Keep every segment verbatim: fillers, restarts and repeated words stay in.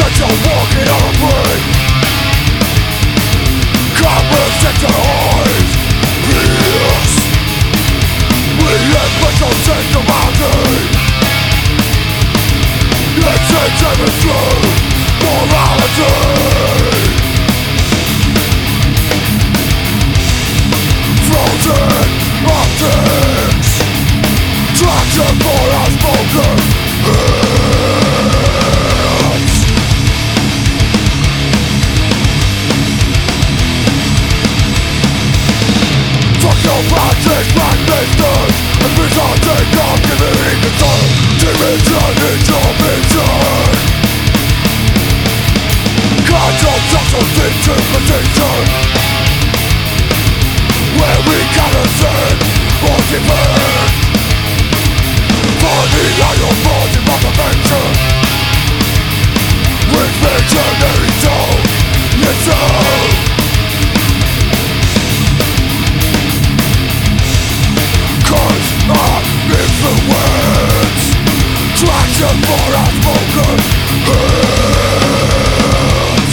that you're walking on a brain. Conversate your eyes, pierce. We live but don't take the mountain. It's a demon through morality. Frozen optics, traction for unspoken hits. Fuck your project, black business. And please I'll take off, giving concern. Dimension is your mission. Control social interpretation, where we cannot send or defend. Finding out your body motivation, with visionary soul, yes so. Cause of influence, traction for unspoken hits.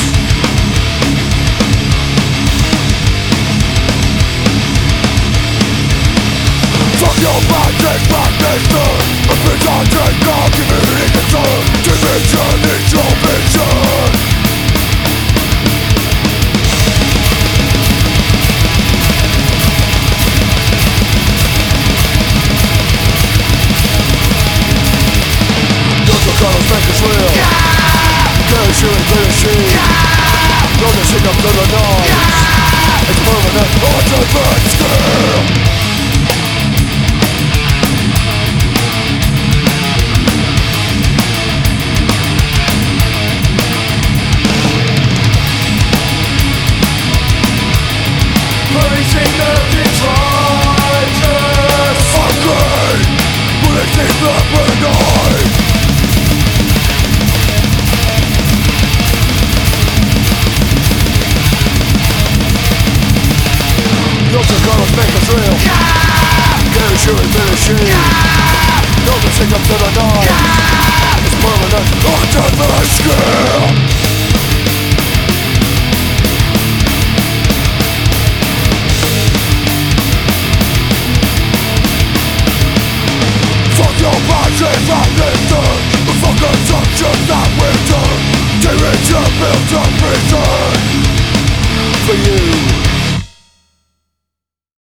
Fuck your magic, madness. A bitch on take off, give me any concern. Division is your vision. Colors make us real. Yeah. Girls shooting through the sheet. Yeah. Roll the shit up to the noise. Yeah. It's permanent on the big scale. Policing the Detroiters. Okay, policing the Bernard. Filter colors make us real. Yeah. Carry shooting through the sheet. Yeah. Don't the sick up to the noise. Yeah. It's permanent under the scale. Fuck your passion from winter. Fuck assumptions that winter. Direct your built up prison for you.